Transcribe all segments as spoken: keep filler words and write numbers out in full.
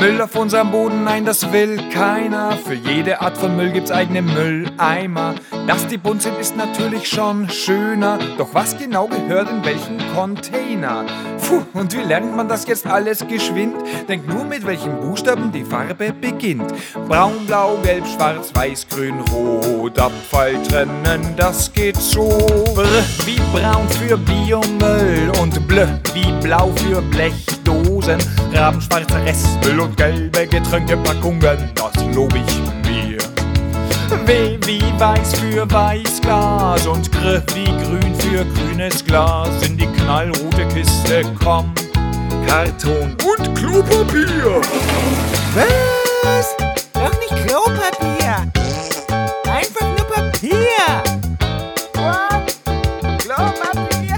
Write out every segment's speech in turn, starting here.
Müll auf unserem Boden, nein, das will keiner. Für jede Art von Müll gibt's eigene Mülleimer. Dass die bunt sind, ist natürlich schon schöner. Doch was genau gehört in welchen Container? Puh, und wie lernt man das jetzt alles geschwind? Denkt nur, mit welchen Buchstaben die Farbe beginnt. Braun, blau, gelb, schwarz, weiß, grün, rot. Abfall trennen, das geht so. Br wie braun für Biomüll und bl wie blau für Blechdosen. Rabenschwarzer Restmüll und gelbe Getränkepackungen, das lob ich mir. W wie weiß für Weißglas und Gr wie grün für grünes Glas. In die knallrote Kiste kommt Karton und Klopapier. Was? Doch nicht Klopapier. Einfach nur Papier. What? Klopapier?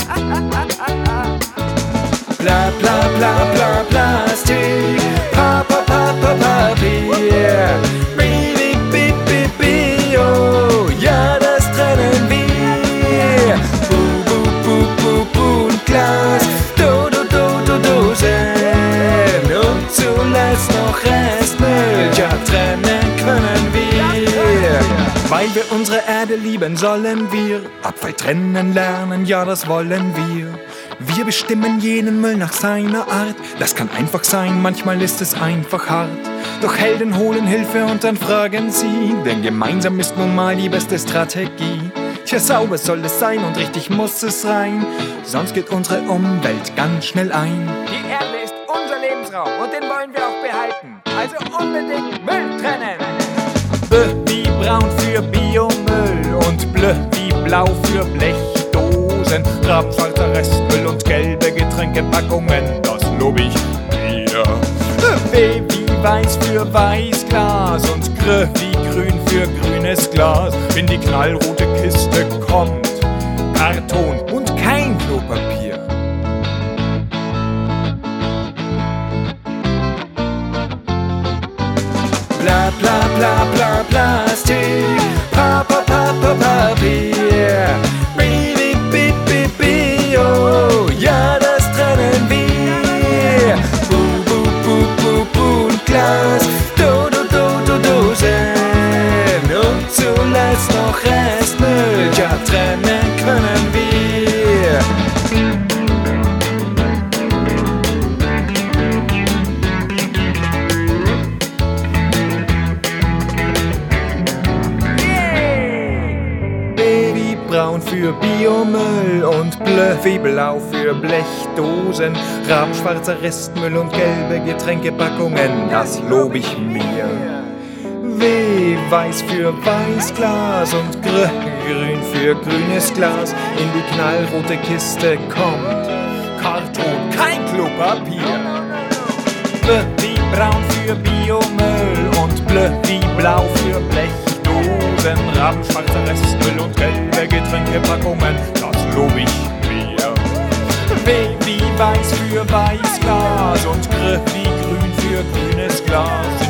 Bla bla bla bla Plastik. Pa pa pa pa Papier. Bi bi bi bi Bio. Ja, das trennen wir. Bu bu bu bu bu und Glas. Do do do do Dosen. Und zuletzt noch Restmüll. Ja, trennen können wir. Weil wir unsere Erde lieben, sollen wir Abfall trennen lernen, ja, das wollen wir. Wir bestimmen jeden Müll nach seiner Art. Das kann einfach sein, manchmal ist es einfach hart. Doch Helden holen Hilfe und dann fragen sie, denn gemeinsam ist nun mal die beste Strategie. Tja, sauber soll es sein und richtig muss es rein, sonst geht unsere Umwelt ganz schnell ein. Die Erde ist unser Lebensraum und den wollen wir auch behalten. Also unbedingt Müll trennen. B wie braun für Biomüll und bl wie blau für Blechdosen. Rabenschwarzer Restmüll und gelbe Getränkepackungen, das lob ich mir. W wie weiß für Weißglas und Gr wie grün für grünes Glas. In die knallrote Kiste kommt Karton und kein Klopapier. Bla bla bla bla Plastik. Pa pa pa pa Papier. Bi bi bi bi Bio. Ja, das trennen wir. Bu bu bu bu bu und Glas. Do do do do Dosen. Und zuletzt noch Restmüll. Ja, trennen können wir. Braun für Biomüll und bl wie blau für Blechdosen. Rabenschwarzer Restmüll und gelbe Getränkepackungen, das lob ich mir. W weiß für Weißglas und Gr grün für grünes Glas. In die knallrote Kiste kommt Karton, kein Klopapier. B wie braun für Biomüll und bl wie blau für Blechdosen. Rabenschwarzer Restmüll und gelbe Getränkepackungen, das lob ich mir. W wie weiß für Weißglas und Gr wie grün für grünes Glas.